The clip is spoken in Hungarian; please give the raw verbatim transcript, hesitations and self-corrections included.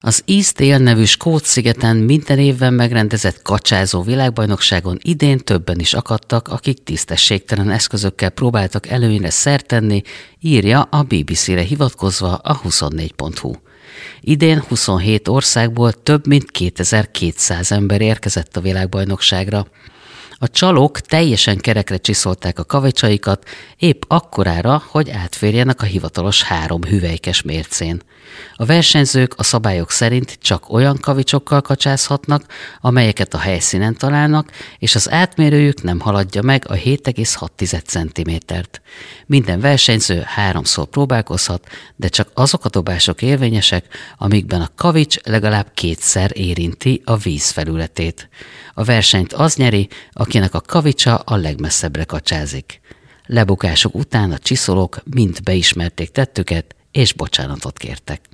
Az Eastdale nevű skót szigeten minden évben megrendezett kacsázó világbajnokságon idén többen is akadtak, akik tisztességtelen eszközökkel próbáltak előnyre szert tenni, írja a bé bé cére hivatkozva a huszonnégy pont hu. Idén huszonhét országból több mint kétezer-kétszáz ember érkezett a világbajnokságra. A csalók teljesen kerekre csiszolták a kavicsaikat, épp akkorára, hogy átférjenek a hivatalos három hüvelykes mércén. A versenyzők a szabályok szerint csak olyan kavicsokkal kacsázhatnak, amelyeket a helyszínen találnak, és az átmérőjük nem haladja meg a hét egész hat centimétert. Minden versenyző háromszor próbálkozhat, de csak azok a dobások érvényesek, amikben a kavics legalább kétszer érinti a víz felületét. A versenyt az nyeri, akinek a kavicsa a legmesszebbre kacsázik. Lebukások után a csiszolók mind beismerték tettüket, és bocsánatot kértek.